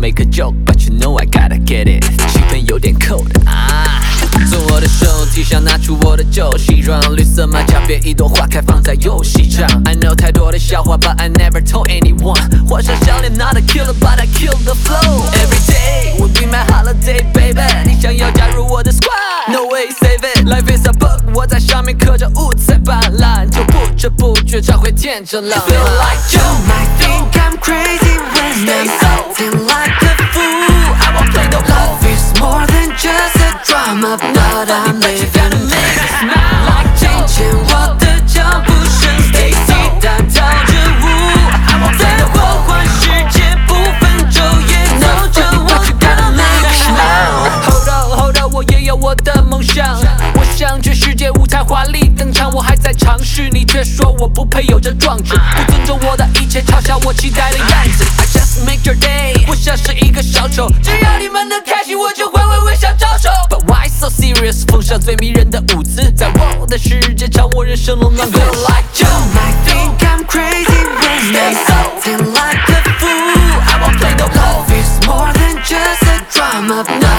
make a joke, but you know I gotta get it。气氛有点 cold 啊，从我的手提上拿出我的旧西装，绿色马甲别一朵花开放在游戏场。I know 太多的笑话 ，but I never told anyone。换上笑脸 ，not a killer but I kill the flow。Every day will be my holiday, baby。你想要加入我的 squad？No way, save it。Life is a book，我在上面刻着五彩斑斓，就不知不觉才会变成浪漫。Feel like you might think I'm crazy when I'm acting like a fool. I won't play the role. Life is more than just a drama, but I'm living it. 听见我的脚步声 ，Stacy 大跳着舞，在火花世界不分昼夜，走着我的 make smile。 Hold up, hold up， 我也有我的梦想，我想去世界舞台华丽登场，我还在尝试，你却说我不配有这壮志，不尊重我的一切，嘲笑我期待的样子。I just make your day， 我像是一个小丑，只要你们能开心，我就会微笑招手。But why so serious？ 奉上最迷人的舞姿，在我的世界唱我人生冷暖歌。 Feel like you might think I'm crazy when I'm acting like a fool. I won't play the role. Life is more than just a drama.